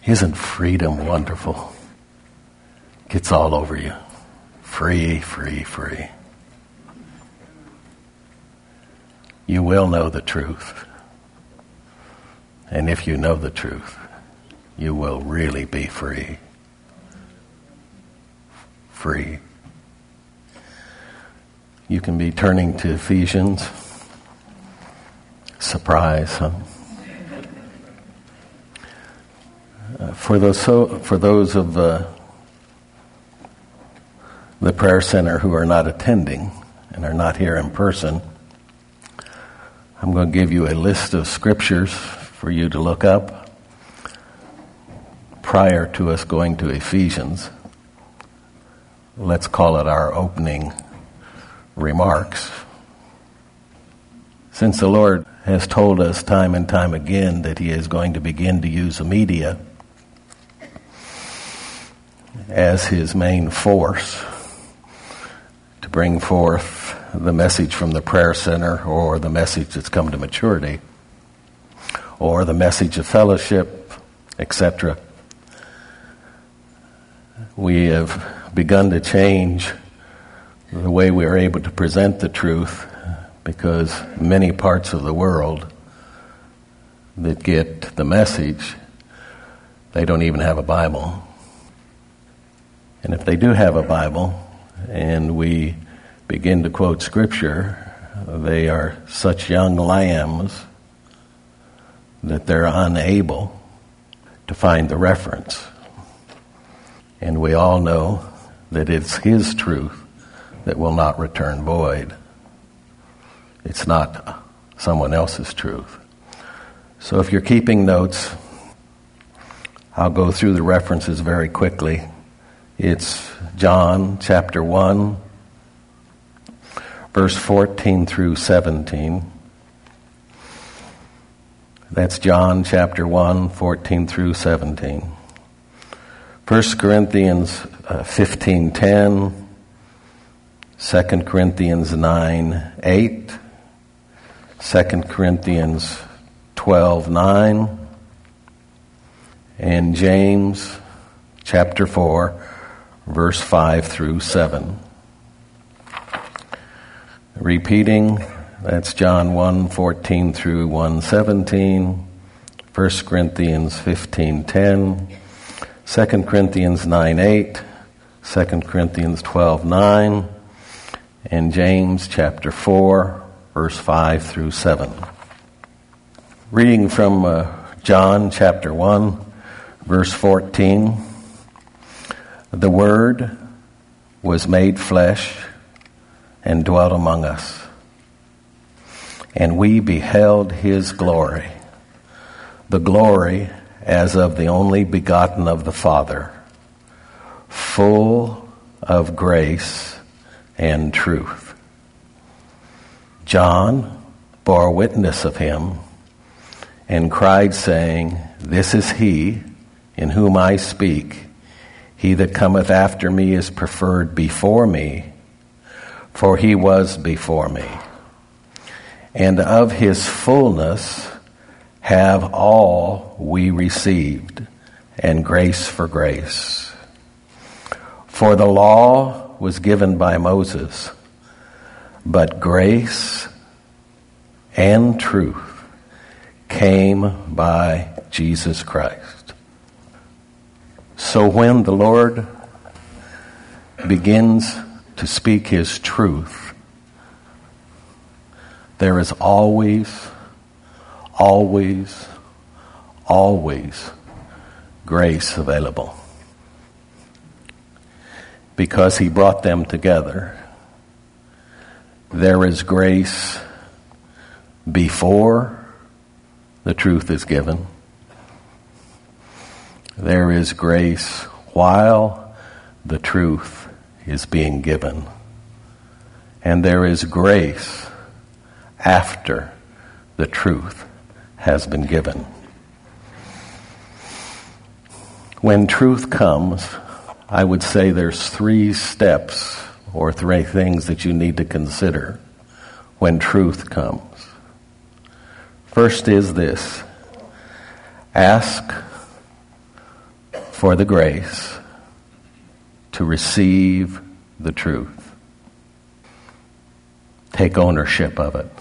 Isn't freedom wonderful? Gets all over you. Free, free, free. You will know the truth. And if you know the truth, you will really be free. Free. You can be turning to Ephesians. Surprise, huh? For those of the prayer center who are not attending and are not here in person, I'm going to give you a list of scriptures for you to look up prior to us going to Ephesians. Let's call it our opening remarks. Since the Lord has told us time and time again that He is going to begin to use the media as His main force to bring forth the message from the prayer center, or the message that's come to maturity, or the message of fellowship, etc., we have begun to change the way we are able to present the truth, because many parts of the world that get the message, they don't even have a Bible. And if they do have a Bible, and we begin to quote Scripture, they are such young lambs that they're unable to find the reference. And we all know that it's His truth that will not return void. It's not someone else's truth. So if you're keeping notes, I'll go through the references very quickly. It's John chapter 1, verse 14 through 17. That's John chapter 1, 14 through 17. 1 Corinthians 15:10, 2 Corinthians 9:8, 2 Corinthians 12:9, and James chapter 4, verse 5 through 7. Repeating, that's John 1:14 through 1:17, 1 Corinthians 15:10, 2 Corinthians 9:8, 2 Corinthians 12:9, and James chapter 4, verse 5 through 7. Reading from John chapter 1, verse 14. The Word was made flesh and dwelt among us, and we beheld His glory, the glory as of the only begotten of the Father, full of grace and truth. John bore witness of Him and cried, saying, This is He in whom I speak. He that cometh after me is preferred before me, for He was before me. And of His fullness have all we received, and grace for grace. For the law was given by Moses, but grace and truth came by Jesus Christ. So when the Lord begins to speak His truth, there is always grace available. Because He brought them together. There is grace before the truth is given. There is grace while the truth is being given. And there is grace after the truth has been given. When truth comes, I would say there's 3 steps or 3 things that you need to consider when truth comes. First is this: ask for the grace to receive the truth. Take ownership of it.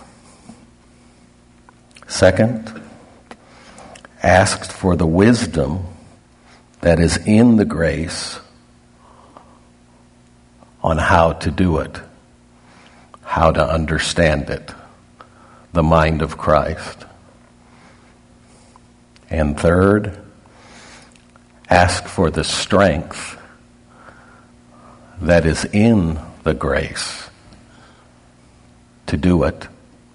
Second, ask for the wisdom that is in the grace on how to do it, how to understand it, the mind of Christ. And third, ask for the strength that is in the grace to do it.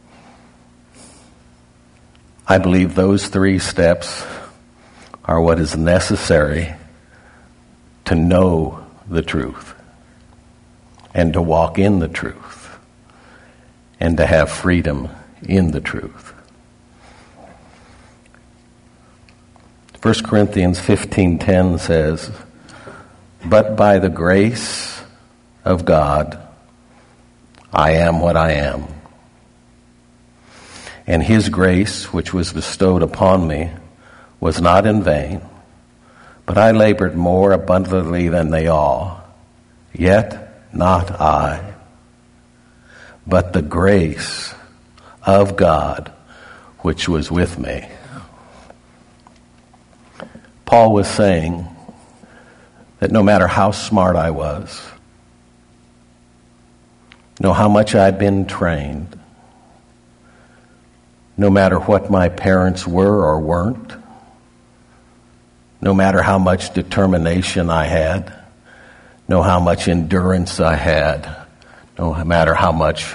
I believe those three steps are what is necessary to know the truth and to walk in the truth and to have freedom in the truth. 1 Corinthians 15:10 says, "But by the grace of God, I am what I am. And his grace, which was bestowed upon me, was not in vain, but I labored more abundantly than they all. Yet not I, but the grace of God, which was with me." Paul was saying that no matter how smart I was, no how much I'd been trained, no matter what my parents were or weren't, no matter how much determination I had, no how much endurance I had, no matter how much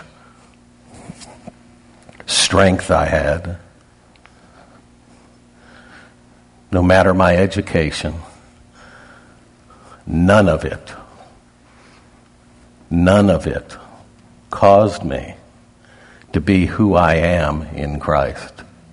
strength I had, no matter my education, none of it caused me to be who I am in Christ.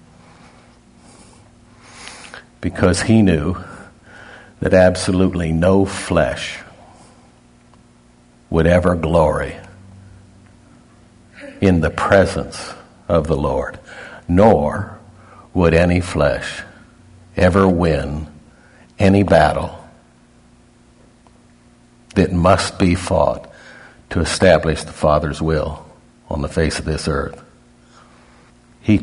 Because he knew that absolutely no flesh would ever glory in the presence of the Lord, nor would any flesh ever win any battle that must be fought to establish the Father's will on the face of this earth. He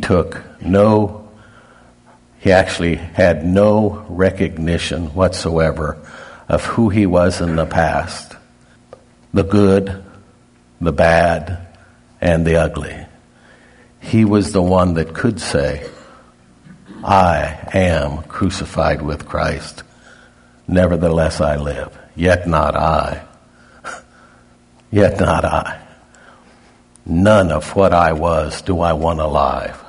actually had no recognition whatsoever of who he was in the past, the good, the bad, and the ugly. He was the one that could say, "I am crucified with Christ. Nevertheless I live. Yet not I. Yet not I. None of what I was do I want alive.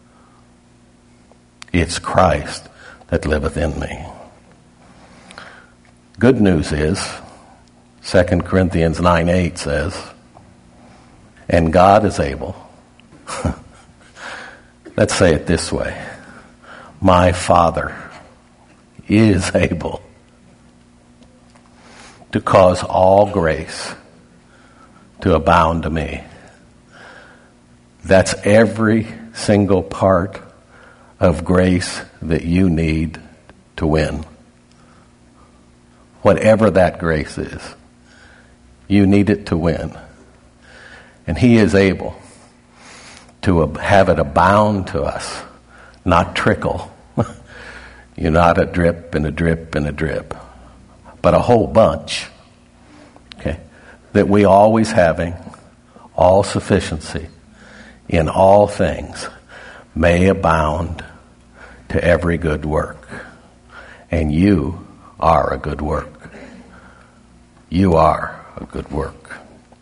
It's Christ that liveth in me." Good news is, 2 Corinthians 9:8 says, "And God is able." Let's say it this way. My Father is able to cause all grace to abound to me. That's every single part of grace that you need to win. Whatever that grace is, you need it to win. And he is able to have it abound to us, not trickle. You're not a drip and a drip and a drip, but a whole bunch. Okay, that we always having all sufficiency in all things may abound to every good work. And you are a good work. You are a good work.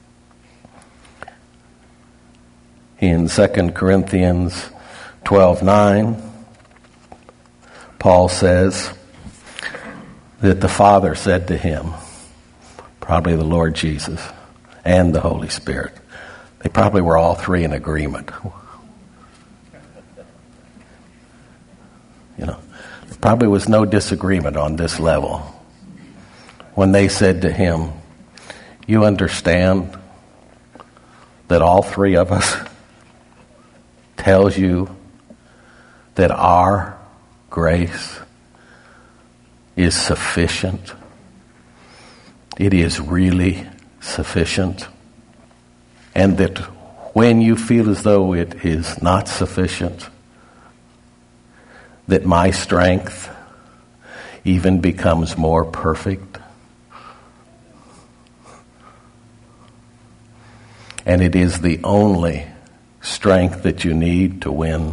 In 2 Corinthians 12:9, Paul says that the Father said to him, probably the Lord Jesus and the Holy Spirit, they probably were all three in agreement. There probably was no disagreement on this level when they said to him, "You understand that all three of us tells you that our grace is sufficient. It is really sufficient. And that when you feel as though it is not sufficient, that my strength even becomes more perfect. And it is the only strength that you need to win.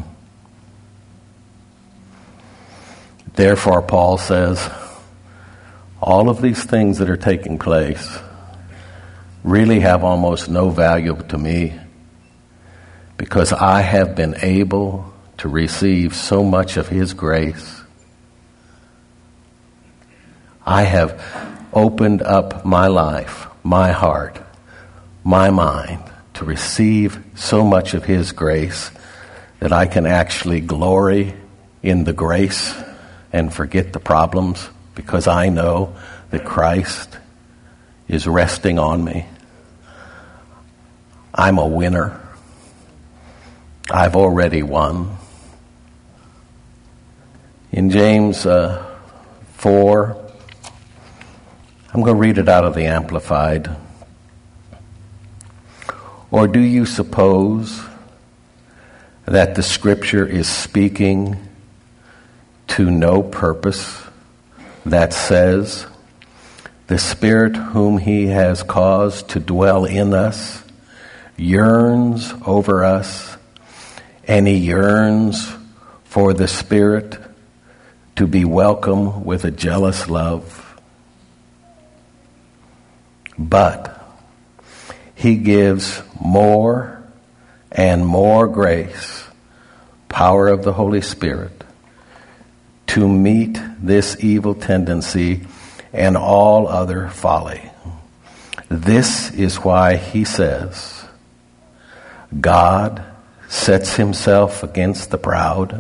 Therefore, Paul says, all of these things that are taking place really have almost no value to me, because I have been able to receive so much of His grace. I have opened up my life, my heart, my mind to receive so much of His grace that I can actually glory in the grace and forget the problems, because I know that Christ is resting on me. I'm a winner. I've already won. In James 4, I'm going to read it out of the Amplified. Or do you suppose that the Scripture is speaking to no purpose, that says, the Spirit whom He has caused to dwell in us yearns over us, and He yearns for the Spirit to be welcome with a jealous love? But He gives more and more grace, power of the Holy Spirit, to meet this evil tendency and all other folly. This is why He says, God sets Himself against the proud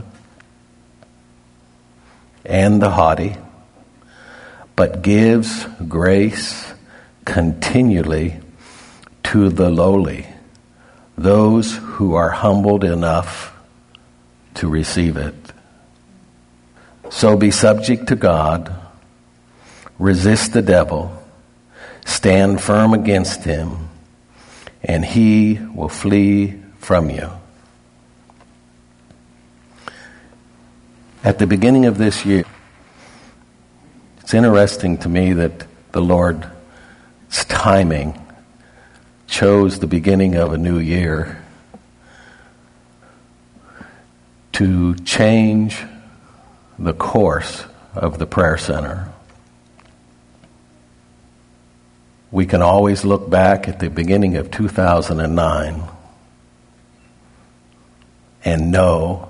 and the haughty, but gives grace continually to the lowly, those who are humbled enough to receive it. So be subject to God, resist the devil, stand firm against him, and he will flee from you. At the beginning of this year, it's interesting to me that the Lord's timing chose the beginning of a new year to change the course of the prayer center. We can always look back at the beginning of 2009 and know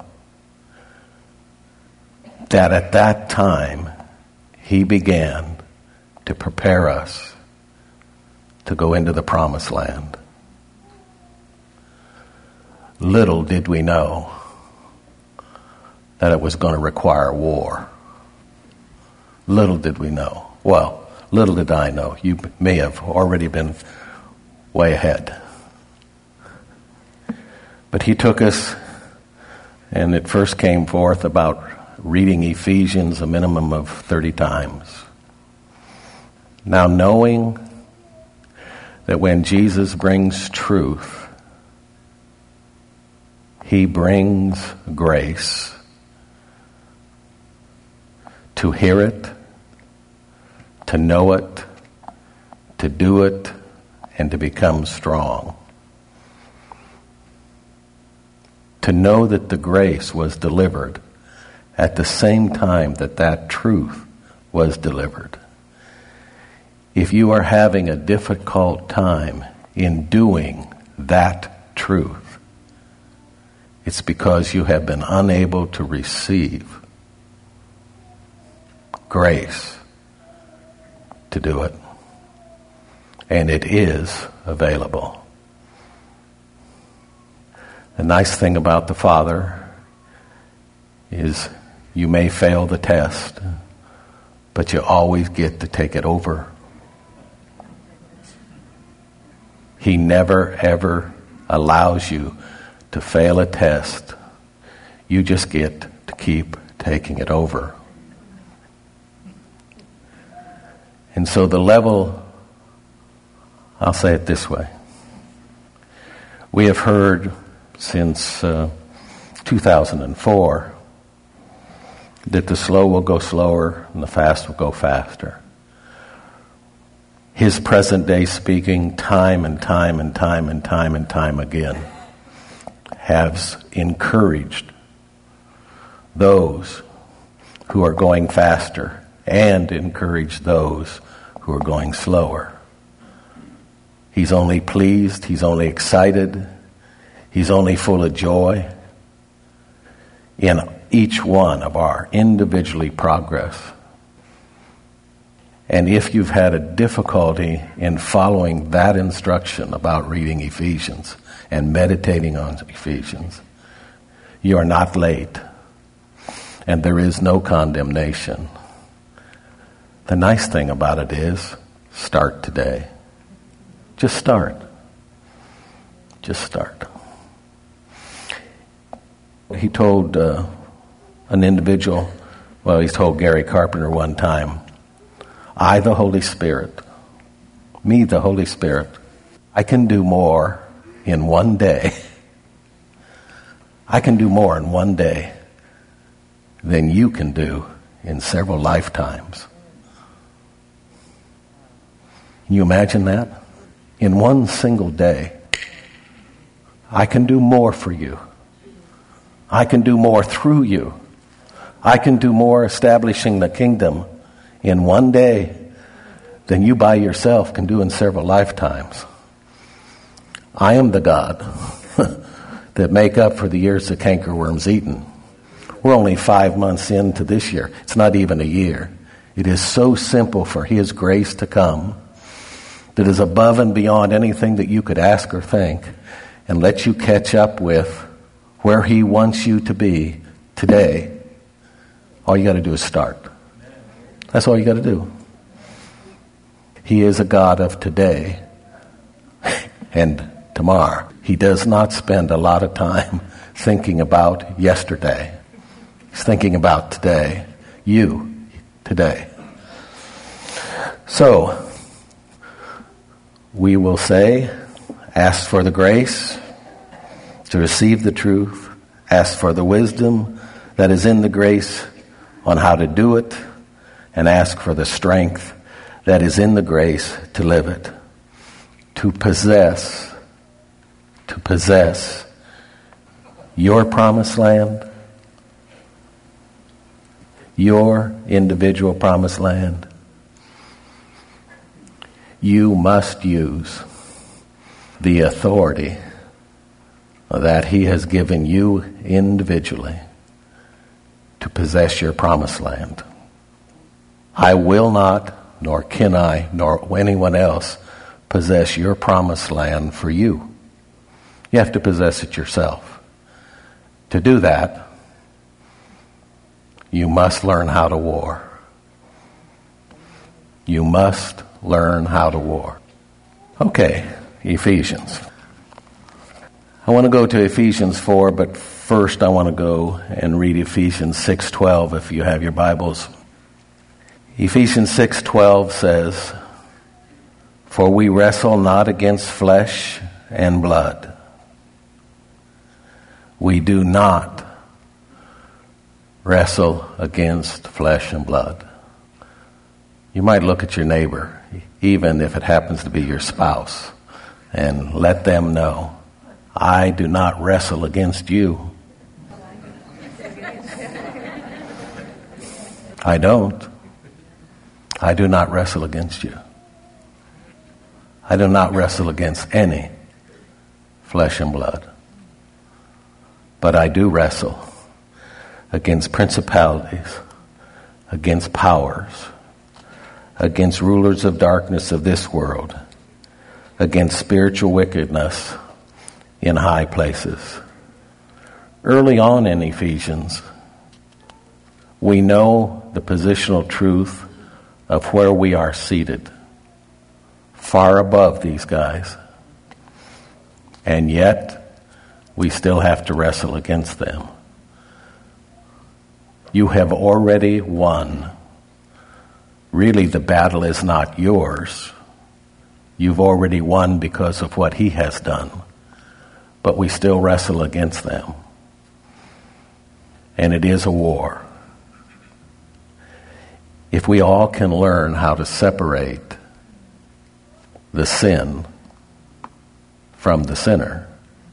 that at that time He began to prepare us to go into the promised land. Little did we know that it was going to require war. Little did we know. Well, little did I know. You may have already been way ahead. But He took us, and it first came forth about reading Ephesians a minimum of 30 times. Now, knowing that when Jesus brings truth, He brings grace to hear it, to know it, to do it, and to become strong. To know that the grace was delivered at the same time that that truth was delivered. If you are having a difficult time in doing that truth, it's because you have been unable to receive grace to do it. And it is available. The nice thing about the Father is you may fail the test, but you always get to take it over. He never, ever allows you to fail a test. You just get to keep taking it over. And so the level, I'll say it this way. We have heard since 2004 that the slow will go slower and the fast will go faster. His present day speaking time and time and time and time and time again has encouraged those who are going faster and encouraged those who are going slower. He's only pleased, he's only excited, he's only full of joy in each one of our individually progress. And if you've had a difficulty in following that instruction about reading Ephesians and meditating on Ephesians, you are not late, and there is no condemnation. The nice thing about it is, start today. Just start. Just start. He told an individual, he told Gary Carpenter one time, I, the Holy Spirit, me, the Holy Spirit, I can do more in one day. I can do more in one day than you can do in several lifetimes. Can you imagine that? In one single day, I can do more for you. I can do more through you. I can do more establishing the kingdom in one day than you by yourself can do in several lifetimes. I am the God that make up for the years the cankerworm's eaten. We're only 5 months into this year. It's not even a year. It is so simple for His grace to come that is above and beyond anything that you could ask or think, and let you catch up with where He wants you to be today. All you got to do is start. That's all you got to do. He is a God of today and tomorrow. He does not spend a lot of time thinking about yesterday. He's thinking about today. You, today. So, we will say, ask for the grace to receive the truth, ask for the wisdom that is in the grace on how to do it, and ask for the strength that is in the grace to live it, to possess your promised land, your individual promised land. You must use the authority that He has given you individually to possess your promised land. I will not, nor can I, nor anyone else possess your promised land for you. You have to possess it yourself. To do that, you must learn how to war. You must learn how to war. Okay, Ephesians. I want to go to Ephesians 4, but first I want to go and read Ephesians 6:12 if you have your Bibles. Ephesians 6:12 says, "For we wrestle not against flesh and blood." We do not wrestle against flesh and blood. You might look at your neighbor, even if it happens to be your spouse, and let them know, I do not wrestle against you. I don't. I do not wrestle against you. I do not wrestle against any flesh and blood. But I do wrestle against principalities, against powers, against rulers of darkness of this world, against spiritual wickedness in high places. Early on in Ephesians, we know the positional truth of where we are seated, far above these guys. And yet, we still have to wrestle against them. You have already won really the battle is not yours. You've already won because of what he has done. But we still wrestle against them. And it is a war. If we all can learn how to separate the sin from the sinner,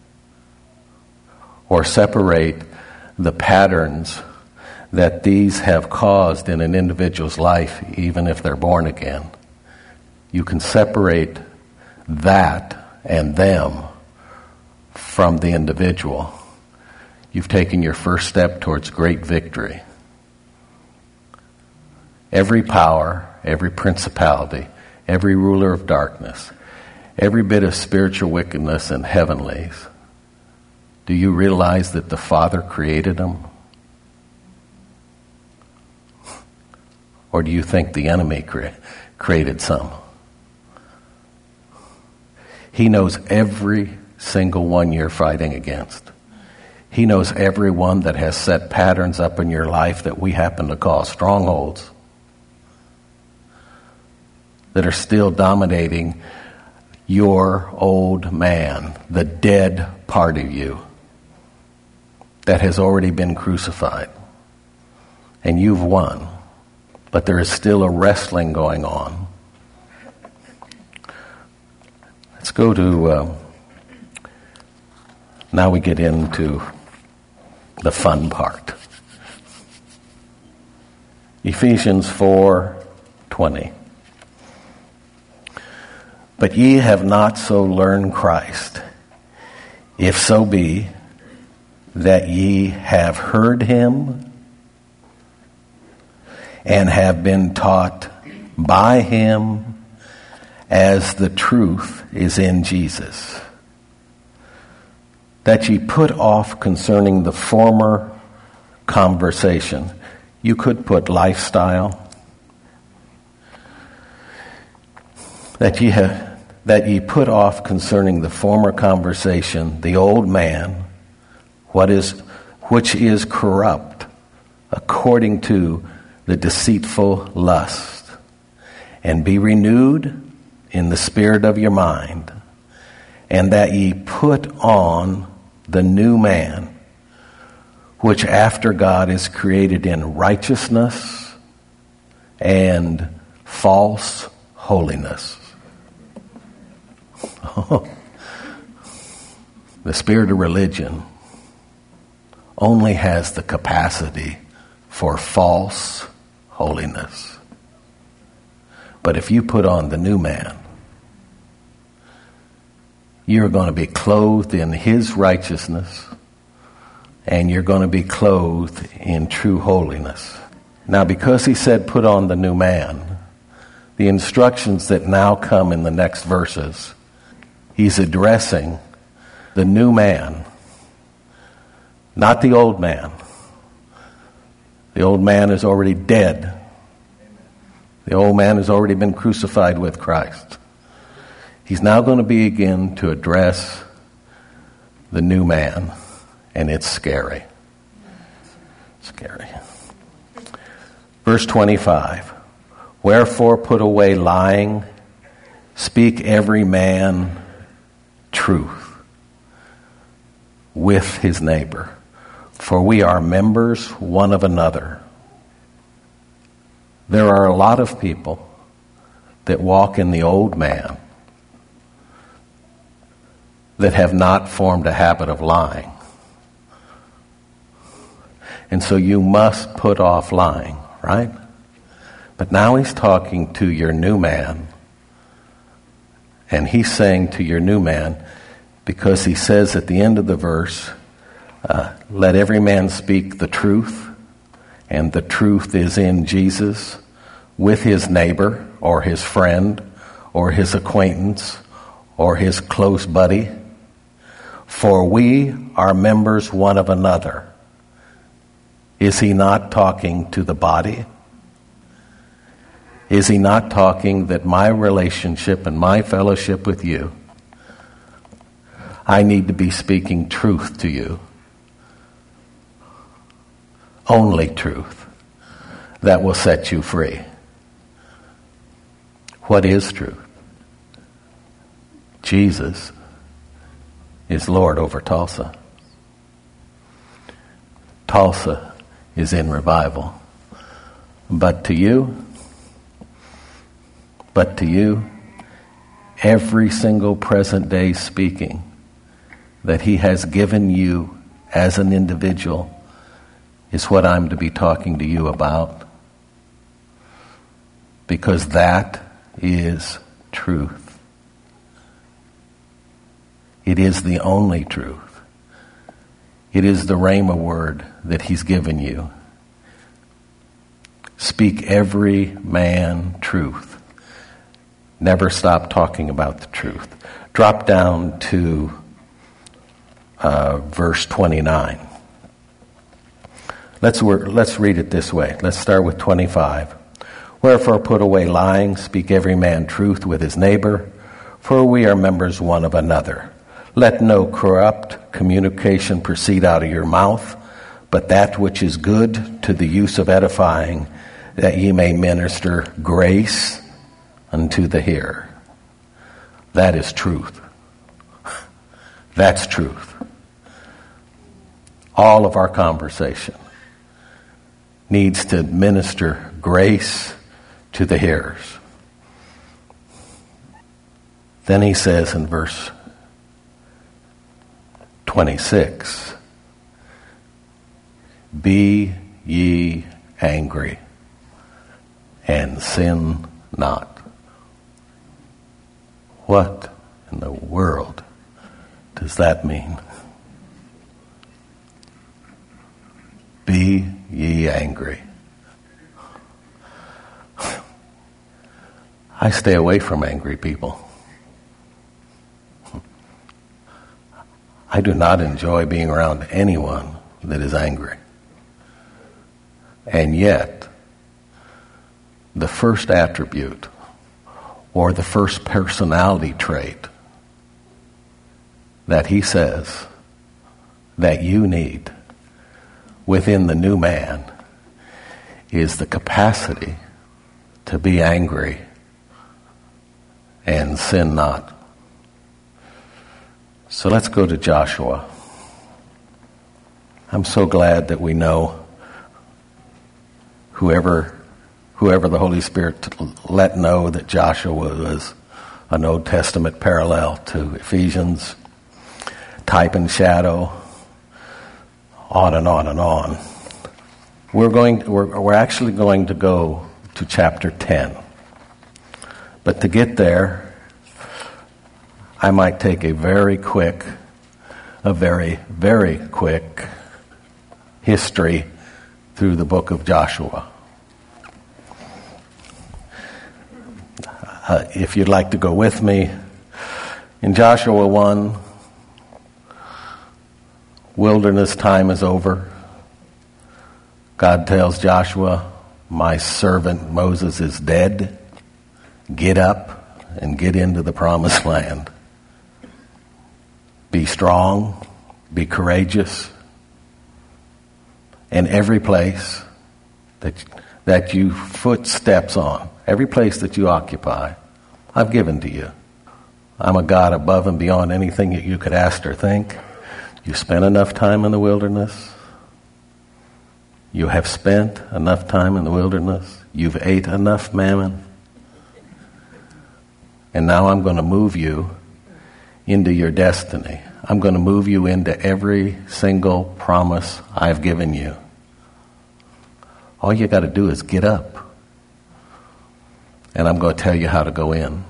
or separate the patterns that these have caused in an individual's life, even if they're born again, you can separate that and them from the individual. You've taken your first step towards great victory. Every power, every principality, every ruler of darkness, every bit of spiritual wickedness in heavenlies, do you realize that the Father created them? Or do you think the enemy created some? He knows every single one you're fighting against. He knows every one that has set patterns up in your life that we happen to call strongholds, that are still dominating your old man, the dead part of you that has already been crucified. And you've won. But there is still a wrestling going on. Let's go to, now we get into the fun part. Ephesians 4:20. But ye have not so learned Christ, if so be that ye have heard him and have been taught by him as the truth is in Jesus, that ye put off concerning the former conversation. You could put lifestyle. That ye put off concerning the former conversation the old man, which is corrupt according to the deceitful lust, and be renewed in the spirit of your mind, and that ye put on the new man, which after God is created in righteousness and false holiness. The spirit of religion only has the capacity for false holiness. But if you put on the new man, you're going to be clothed in his righteousness, and you're going to be clothed in true holiness. Now, because he said put on the new man, the instructions that now come in the next verses, he's addressing the new man, not the old man. The old man is already dead. The old man has already been crucified with Christ. He's now going to begin to address the new man, and it's scary. Scary. Verse 25. Wherefore put away lying, speak every man truth with his neighbor, for we are members one of another. There are a lot of people that walk in the old man that have not formed a habit of lying. And so you must put off lying, right? But now he's talking to your new man. And he's saying to your new man, because he says at the end of the verse, let every man speak the truth, and the truth is in Jesus, with his neighbor or his friend or his acquaintance or his close buddy. For we are members one of another. Is he not talking to the body? Is he not talking that my relationship and my fellowship with you, I need to be speaking truth to you? Only truth that will set you free. What is truth? Jesus is Lord over Tulsa. Tulsa is in revival. But to you, every single present day speaking that he has given you as an individual is what I'm to be talking to you about. Because that is truth. It is the only truth. It is the Rhema word that he's given you. Speak every man truth. Never stop talking about the truth. Drop down to verse 29. Let's read it this way. Let's start with 25. Wherefore put away lying, speak every man truth with his neighbor, for we are members one of another. Let no corrupt communication proceed out of your mouth, but that which is good to the use of edifying, that ye may minister grace unto the hearer. That is truth. That's truth. All of our conversation needs to minister grace to the hearers. Then he says in verse 26, be ye angry and sin not. What in the world does that mean? Be ye angry. I stay away from angry people. I do not enjoy being around anyone that is angry. And yet, the first attribute or the first personality trait that he says that you need within the new man is the capacity to be angry and sin not. So let's go to Joshua. I'm so glad that we know whoever the Holy Spirit let know that Joshua was an Old Testament parallel to Ephesians, type and shadow, on and on and on. We're actually going to go to chapter 10. But to get there, I might take a very, very quick history through the book of Joshua. If you'd like to go with me, in Joshua 1, wilderness time is over. God tells Joshua, my servant Moses is dead. Get up and get into the promised land. Be strong, be courageous, and every place that you footsteps on, every place that you occupy, I've given to you. I'm a God above and beyond anything that you could ask or think. You spent enough time in the wilderness. You have spent enough time in the wilderness. You've ate enough mammon. And now I'm going to move you into your destiny. I'm going to move you into every single promise I've given you. All you got to do is get up. And I'm going to tell you how to go in.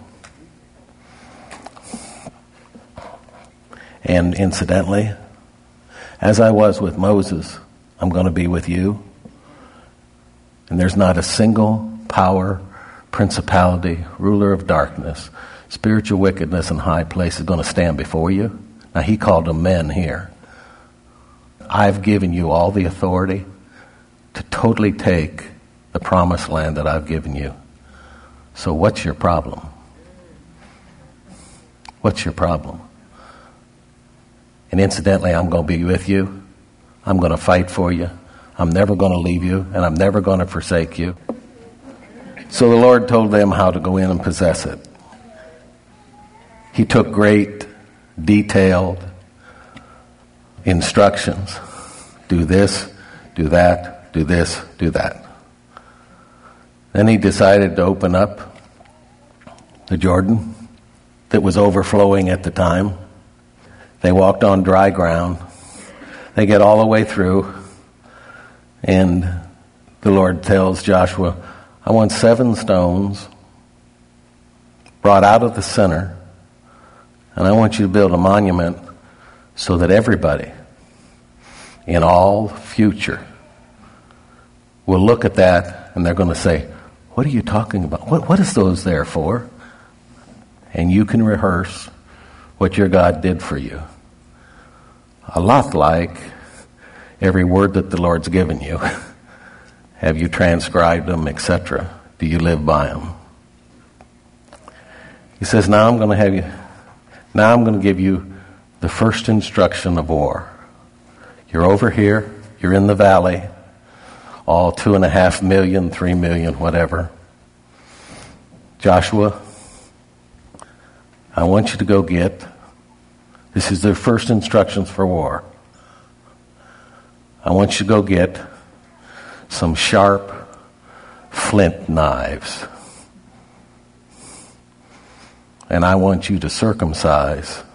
And incidentally, as I was with Moses, I'm going to be with you. And there's not a single power, principality, ruler of darkness, spiritual wickedness in high places going to stand before you. Now, he called them men here. I've given you all the authority to totally take the promised land that I've given you. So what's your problem? What's your problem? And incidentally, I'm going to be with you. I'm going to fight for you. I'm never going to leave you, and I'm never going to forsake you. So the Lord told them how to go in and possess it. He took great, detailed instructions. Do this, do that, do this, do that. Then he decided to open up the Jordan that was overflowing at the time. They walked on dry ground. They get all the way through, and the Lord tells Joshua, I want 7 stones brought out of the center, and I want you to build a monument so that everybody in all future will look at that and they're going to say, what are you talking about? What is those there for? And you can rehearse what your God did for you. A lot like every word that the Lord's given you. Have you transcribed them, etc.? Do you live by them? He says, now I'm going to give you the first instruction of war. You're over here, you're in the valley, all 2.5 million, 3 million, whatever. Joshua, I want you to go get, this is their first instructions for war. I want you to go get some sharp flint knives. And I want you to circumcise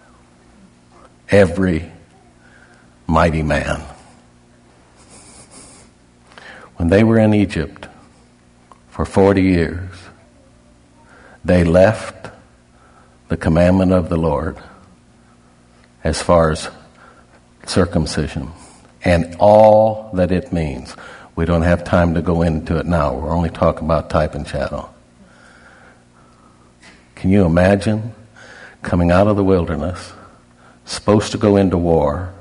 every mighty man. When they were in Egypt for 40 years, they left the commandment of the Lord as far as circumcision and all that it means. We don't have time to go into it now. We're only talking about type and shadow. Can you imagine coming out of the wilderness, supposed to go into war,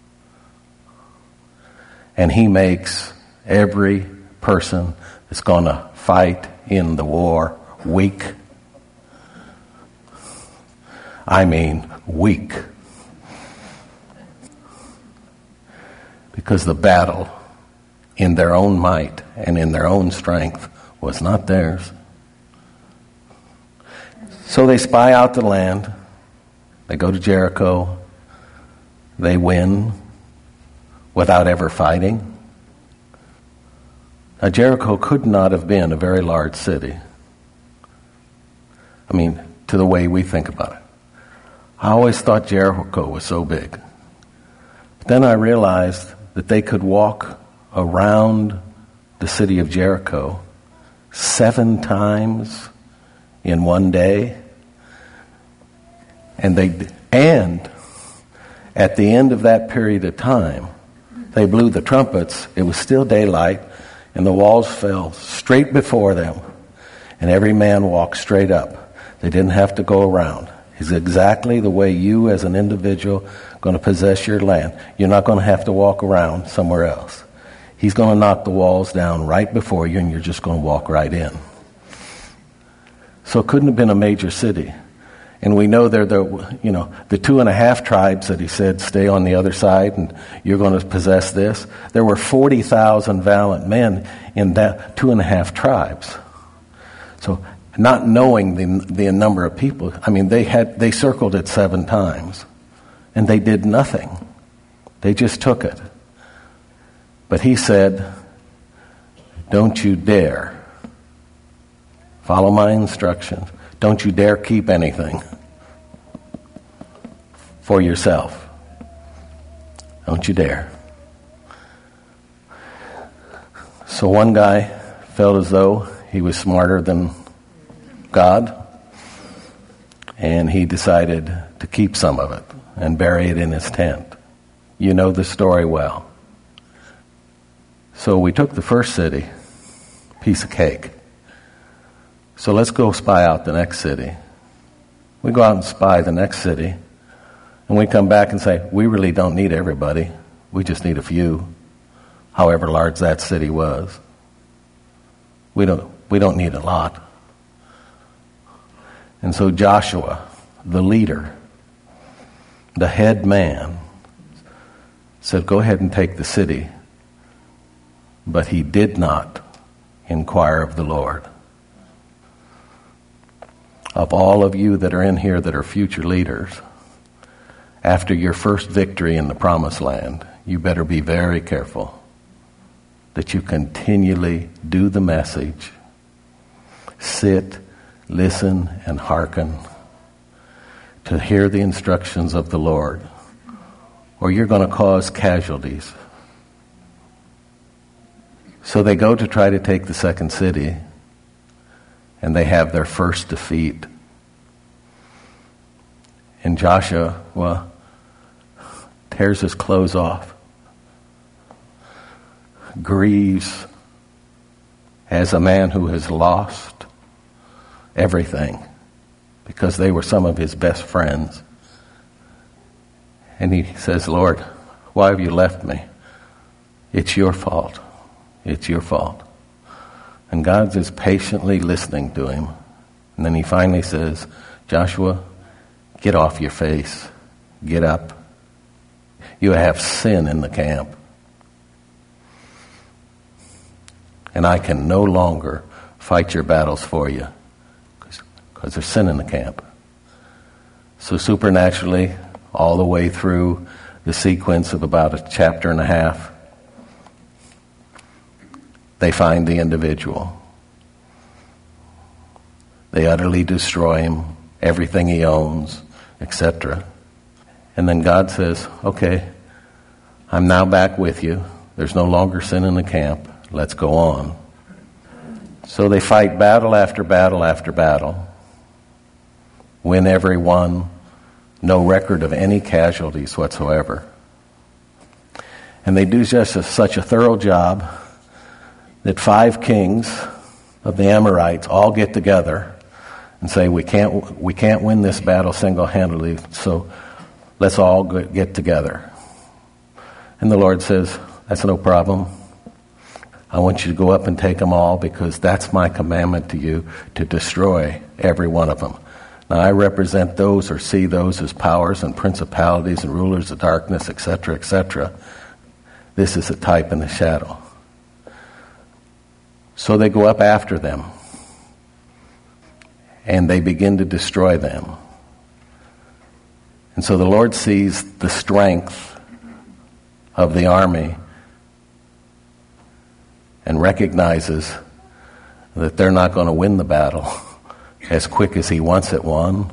and he makes every person that's going to fight in the war weak? I mean weak. Because the battle in their own might and in their own strength was not theirs. So they spy out the land. They go to Jericho. They win without ever fighting. Now, Jericho could not have been a very large city. I mean, to the way we think about it. I always thought Jericho was so big. But then I realized that they could walk around the city of Jericho 7 times in one day. And at the end of that period of time, they blew the trumpets. It was still daylight, and the walls fell straight before them, and every man walked straight up. They didn't have to go around. It's exactly the way you as an individual are going to possess your land. You're not going to have to walk around somewhere else. He's going to knock the walls down right before you, and you're just going to walk right in. So it couldn't have been a major city. And we know they're the 2.5 tribes that he said stay on the other side and you're going to possess this. There were 40,000 valiant men in that 2.5 tribes. So not knowing the number of people, I mean, they circled it 7 times and they did nothing. They just took it. But he said, don't you dare follow my instructions. Don't you dare keep anything for yourself. Don't you dare. So one guy felt as though he was smarter than God, and he decided to keep some of it and bury it in his tent. You know the story well. So we took the first city, piece of cake. So let's go spy out the next city. We go out and spy the next city, and we come back and say, we really don't need everybody. We just need a few, however large that city was. We don't need a lot. And so Joshua, the leader, the head man, said, go ahead and take the city. But he did not inquire of the Lord. of all of you that are in here that are future leaders, after your first victory in the promised land, you better be very careful that you continually do the message, sit, listen, and hearken to hear the instructions of the Lord, or you're going to cause casualties. So they go to try to take the second city, and they have their first defeat. And Joshua, tears his clothes off, grieves as a man who has lost everything because they were some of his best friends. And he says, Lord, why have you left me? It's your fault. It's your fault. And God's just patiently listening to him. And then he finally says, Joshua, get off your face. Get up. You have sin in the camp. And I can no longer fight your battles for you because there's sin in the camp. So supernaturally, all the way through the sequence of about a chapter and a half, they find the individual. They utterly destroy him, everything he owns, etc. And then God says, okay, I'm now back with you. There's no longer sin in the camp. Let's go on. So they fight battle after battle after battle. Win every one. No record of any casualties whatsoever. And they do just such a thorough job that 5 kings of the Amorites all get together and say, we can't win this battle single-handedly, so let's all get together. And the Lord says, that's no problem. I want you to go up and take them all because that's my commandment to you, to destroy every one of them. Now I represent those or see those as powers and principalities and rulers of darkness, etc., etc. This is a type and a shadow. So they go up after them, and they begin to destroy them. And so the Lord sees the strength of the army and recognizes that they're not going to win the battle as quick as he wants it won.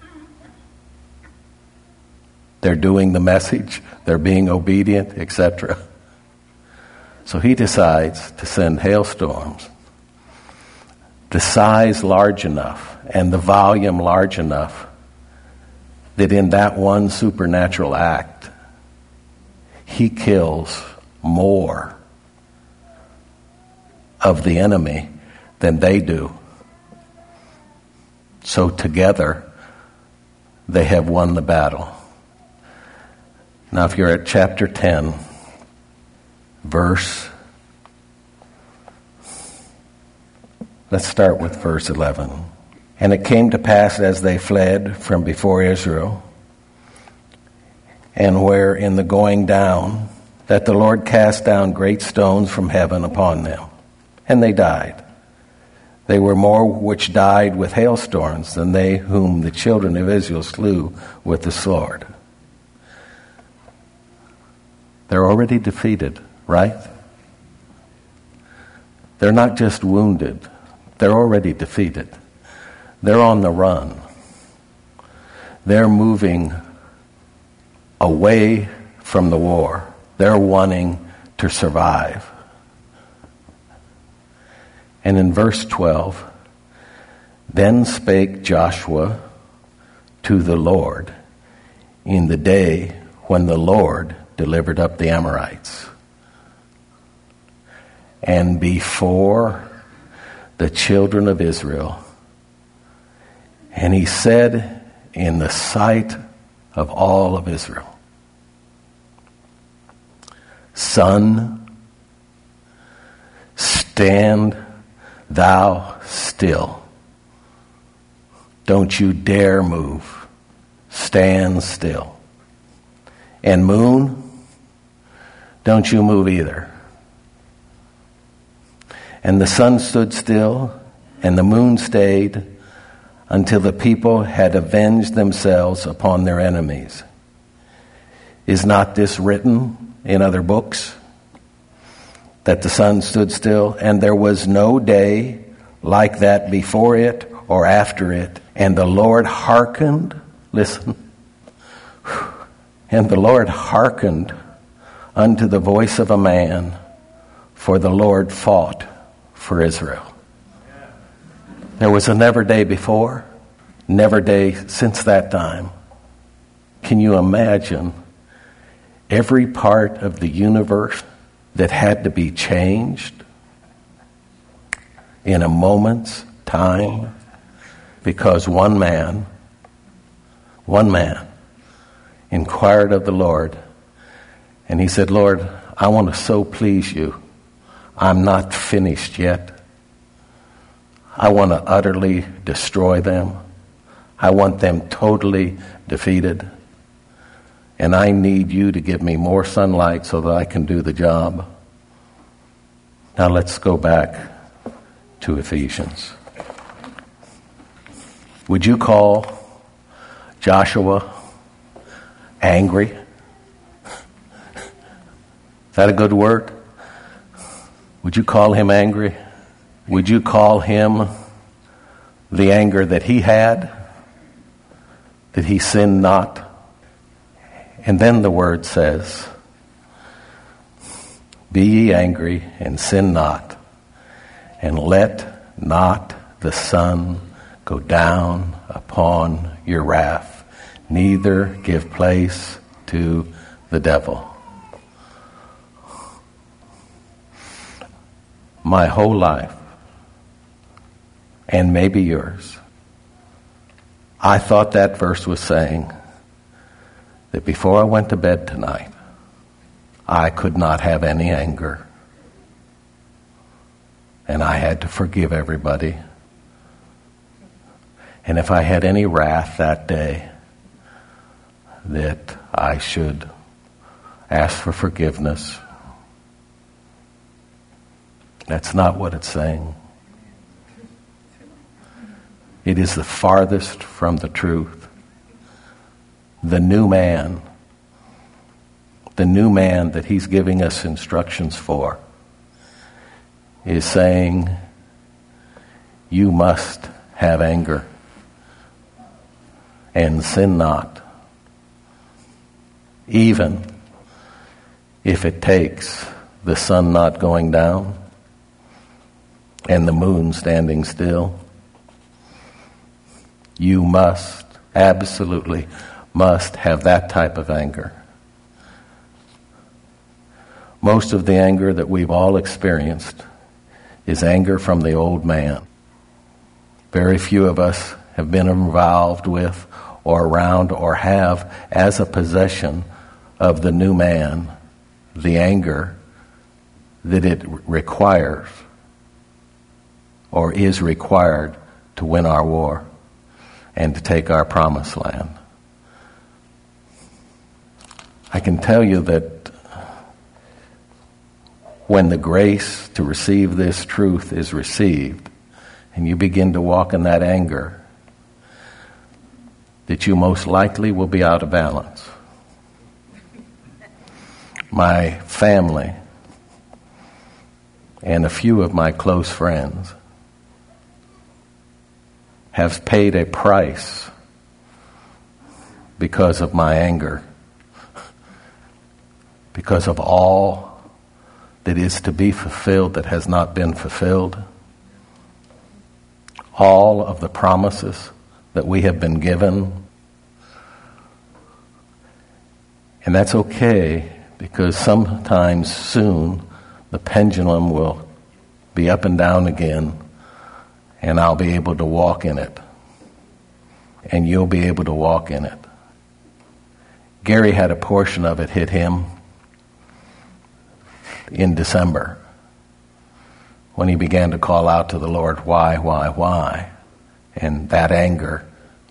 They're doing the message, they're being obedient, etc. So he decides to send hailstorms, the size large enough and the volume large enough that in that one supernatural act, he kills more of the enemy than they do. So together, they have won the battle. Now, if you're at chapter 10, let's start with verse 11. And it came to pass as they fled from before Israel, and were in the going down, that the Lord cast down great stones from heaven upon them, and they died. They were more which died with hailstorms than they whom the children of Israel slew with the sword. They're already defeated, right? They're not just wounded. They're already defeated. They're on the run. They're moving away from the war. They're wanting to survive. And in verse 12, then spake Joshua to the Lord in the day when the Lord delivered up the Amorites, and before the children of Israel. And he said in the sight of all of Israel, Sun, stand thou still. Don't you dare move. Stand still. And moon, don't you move either. And the sun stood still, and the moon stayed until the people had avenged themselves upon their enemies. Is not this written in other books? That the sun stood still, and there was no day like that before it or after it. And the Lord hearkened, listen, and the Lord hearkened unto the voice of a man, for the Lord fought for Israel. There was a never day before, never day since that time. Can you imagine every part of the universe that had to be changed in a moment's time because one man inquired of the Lord, and he said, Lord, I want to so please you. I'm not finished yet. I want to utterly destroy them. I want them totally defeated. And I need you to give me more sunlight so that I can do the job. Now let's go back to Ephesians. Would you call Joshua angry? Is that a good word? Would you call him angry? Would you call him the anger that he had? That he sinned not? And then the word says, be ye angry and sin not, and let not the sun go down upon your wrath, neither give place to the devil. My whole life, and maybe yours, I thought that verse was saying that before I went to bed tonight, I could not have any anger. And I had to forgive everybody. And if I had any wrath that day, that I should ask for forgiveness. That's not what it's saying. It is the farthest from the truth. The new man that he's giving us instructions for, is saying, you must have anger and sin not, even if it takes the sun not going down and the moon standing still. You must, absolutely must have that type of anger. Most of the anger that we've all experienced is anger from the old man. Very few of us have been involved with or around or have as a possession of the new man the anger that it requires or is required to win our war and to take our promised land. I can tell you that when the grace to receive this truth is received, and you begin to walk in that anger, that you most likely will be out of balance. My family and a few of my close friends have paid a price because of my anger, because of all that is to be fulfilled that has not been fulfilled, all of the promises that we have been given. And that's okay, because sometimes soon the pendulum will be up and down again, and I'll be able to walk in it. And you'll be able to walk in it. Gary had a portion of it hit him in December when he began to call out to the Lord, why? And that anger.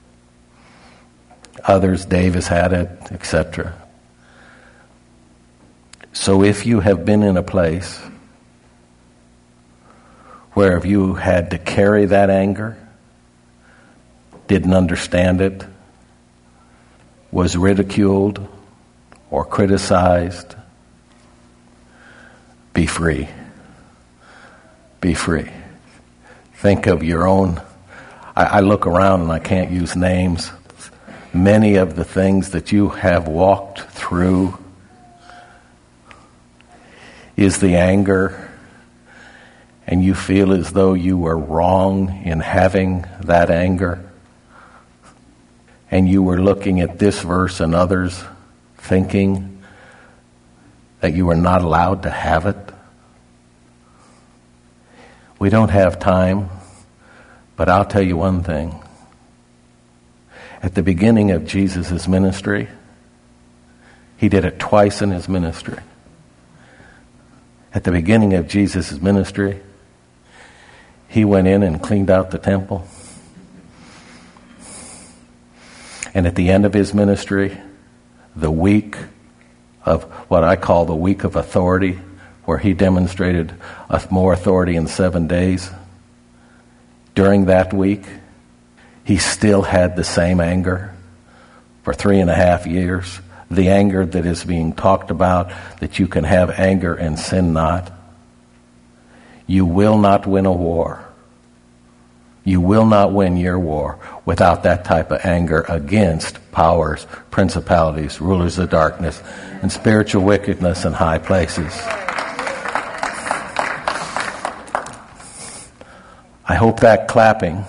Others, Davis had it, etc. So if you have been in a place where you had to carry that anger, didn't understand it, was ridiculed or criticized, be free. Be free. Think of your own. I look around and I can't use names. Many of the things that you have walked through is the anger, and you feel as though you were wrong in having that anger, and you were looking at this verse and others thinking that you were not allowed to have it. We don't have time, but I'll tell you one thing. At the beginning of Jesus' ministry, he did it twice in his ministry. At the beginning of Jesus' ministry, he went in and cleaned out the temple. And at the end of his ministry, the week of what I call the week of authority, where he demonstrated more authority in 7 days, during that week, he still had the same anger for 3.5 years. The anger that is being talked about, that you can have anger and sin not. You will not win a war. You will not win your war without that type of anger against powers, principalities, rulers of darkness, and spiritual wickedness in high places. I hope that clapping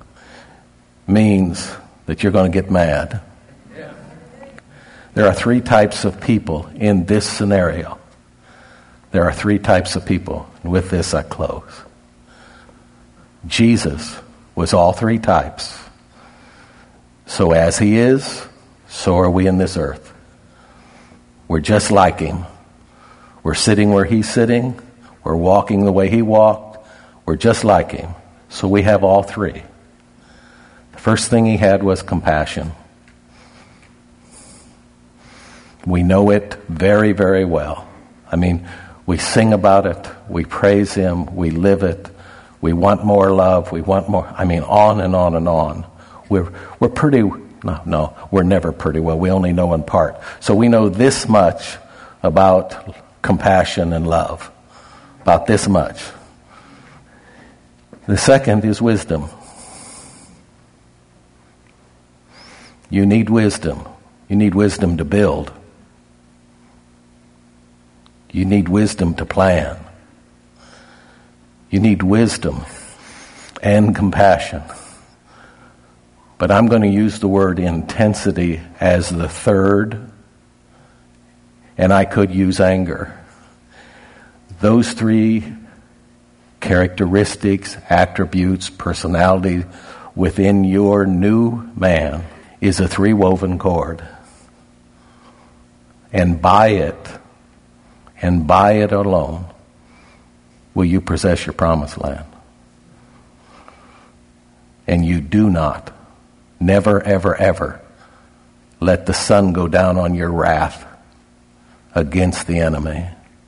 means that you're going to get mad. There are 3 types of people in this scenario. There are 3 types of people. And with this, I close. Jesus was all 3 types. So as he is, so are we in this earth. We're just like him. We're sitting where he's sitting. We're walking the way he walked. We're just like him. So we have all 3. The first thing he had was compassion. We know it very, very well. I mean, we sing about it. We praise him. We live it. We want more love. We want more. I mean, on and on and on. We're pretty. No, we're never pretty well. We only know in part. So we know this much about compassion and love. About this much. The second is wisdom. You need wisdom. You need wisdom to build. You need wisdom to plan. You need wisdom and compassion. But I'm going to use the word intensity as the third, and I could use anger. Those 3 characteristics, attributes, personality within your new man is a 3-woven cord. And by it alone, will you possess your promised land. And you do not, never, ever, ever, let the sun go down on your wrath against the enemy.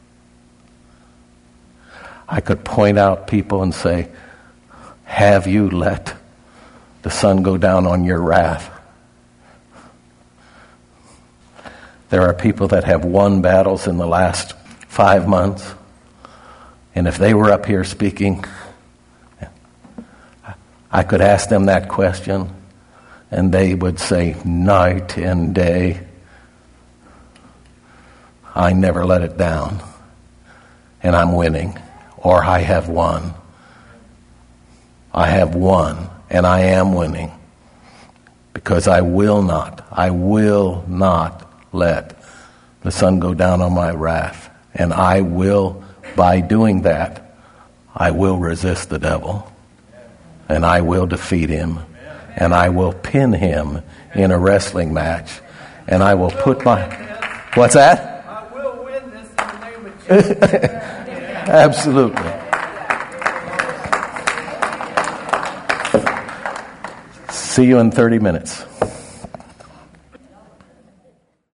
I could point out people and say, have you let the sun go down on your wrath? There are people that have won battles in the last 5 months, and if they were up here speaking, I could ask them that question, and they would say, night and day, I never let it down, and I'm winning, or I have won. I have won, and I am winning, because I will not let the sun go down on my wrath. And I will, by doing that, I will resist the devil. And I will defeat him. And I will pin him in a wrestling match. And I will put my... What's that? I will win this in the name of Jesus. Absolutely. See you in 30 minutes.